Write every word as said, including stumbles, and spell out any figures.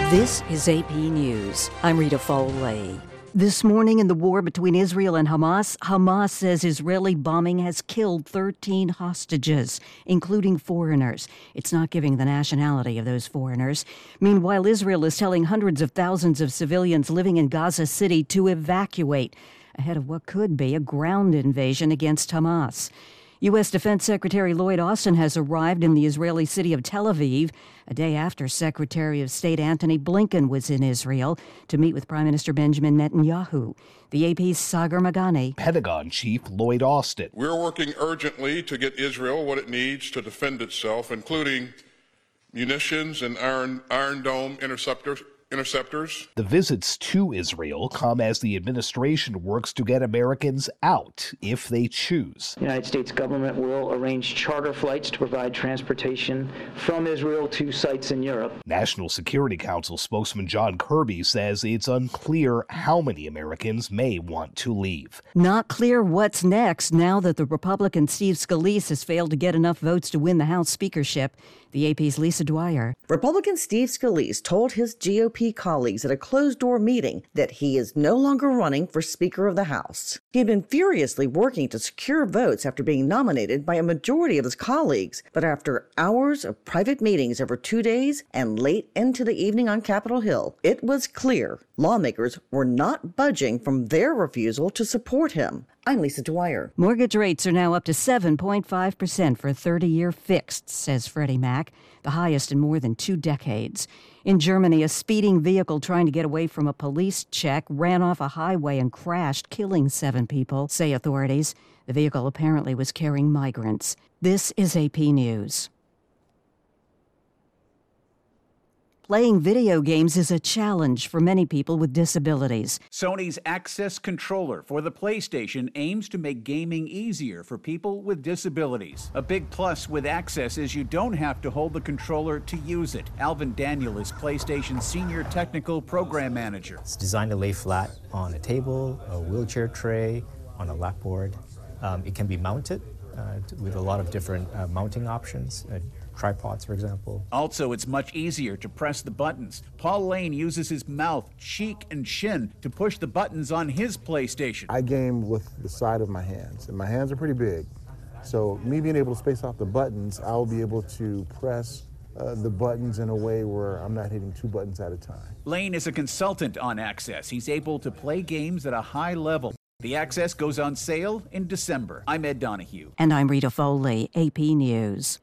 This is A P News. I'm Rita Foley. This morning in the war between Israel and Hamas, Hamas says Israeli bombing has killed thirteen hostages, including foreigners. It's not giving the nationality of those foreigners. Meanwhile, Israel is telling hundreds of thousands of civilians living in Gaza City to evacuate ahead of what could be a ground invasion against Hamas. U S. Defense Secretary Lloyd Austin has arrived in the Israeli city of Tel Aviv a day after Secretary of State Antony Blinken was in Israel to meet with Prime Minister Benjamin Netanyahu. The A P's Sagar Magani. Pentagon Chief Lloyd Austin. We're working urgently to get Israel what it needs to defend itself, including munitions and Iron, Iron Dome interceptors. Interceptors. The visits to Israel come as the administration works to get Americans out if they choose. The United States government will arrange charter flights to provide transportation from Israel to sites in Europe. National Security Council spokesman John Kirby says it's unclear how many Americans may want to leave. Not clear what's next now that the Republican Steve Scalise has failed to get enough votes to win the House speakership. The A P's Lisa Dwyer. Republican Steve Scalise told his G O P colleagues at a closed-door meeting that he is no longer running for Speaker of the House. He had been furiously working to secure votes after being nominated by a majority of his colleagues, but after hours of private meetings over two days and late into the evening on Capitol Hill, it was clear lawmakers were not budging from their refusal to support him. I'm Lisa Dwyer. Mortgage rates are now up to seven point five percent for a thirty-year fixed, says Freddie Mac, the highest in more than two decades. In Germany, a speeding vehicle trying to get away from a police check ran off a highway and crashed, killing seven people, say authorities. The vehicle apparently was carrying migrants. This is A P News. Playing video games is a challenge for many people with disabilities. Sony's Access controller for the PlayStation aims to make gaming easier for people with disabilities. A big plus with Access is you don't have to hold the controller to use it. Alvin Daniel is PlayStation's Senior Technical Program Manager. It's designed to lay flat on a table, a wheelchair tray, on a lapboard. Um, it can be mounted uh, with a lot of different uh, mounting options. Uh, Tripods, for example. Also, it's much easier to press the buttons. Paul Lane uses his mouth, cheek, and chin to push the buttons on his PlayStation. I game with the side of my hands, and my hands are pretty big. So me being able to space out the buttons, I'll be able to press uh, the buttons in a way where I'm not hitting two buttons at a time. Lane is a consultant on Access. He's able to play games at a high level. The Access goes on sale in December. I'm Ed Donahue. And I'm Rita Foley, A P News.